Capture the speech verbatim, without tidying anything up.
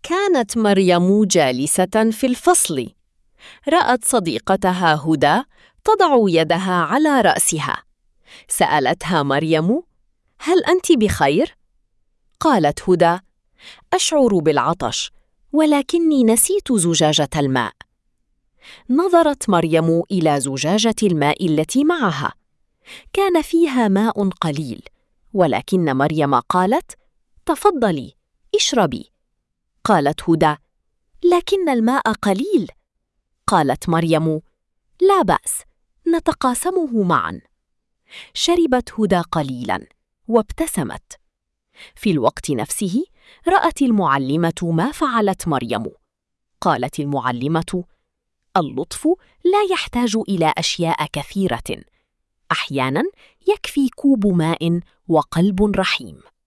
كانت مريم جالسة في الفصل. رأت صديقتها هدى تضع يدها على رأسها. سألتها مريم: هل أنت بخير؟ قالت هدى: أشعر بالعطش، ولكني نسيت زجاجة الماء. نظرت مريم إلى زجاجة الماء التي معها. كان فيها ماء قليل، ولكن مريم قالت: تفضلي، اشربي. قالت هدى: لكن الماء قليل. قالت مريم: لا بأس، نتقاسمه معا. شربت هدى قليلا وابتسمت. في الوقت نفسه رأت المعلمة ما فعلت مريم. قالت المعلمة: اللطف لا يحتاج إلى أشياء كثيرة، أحيانا يكفي كوب ماء وقلب رحيم.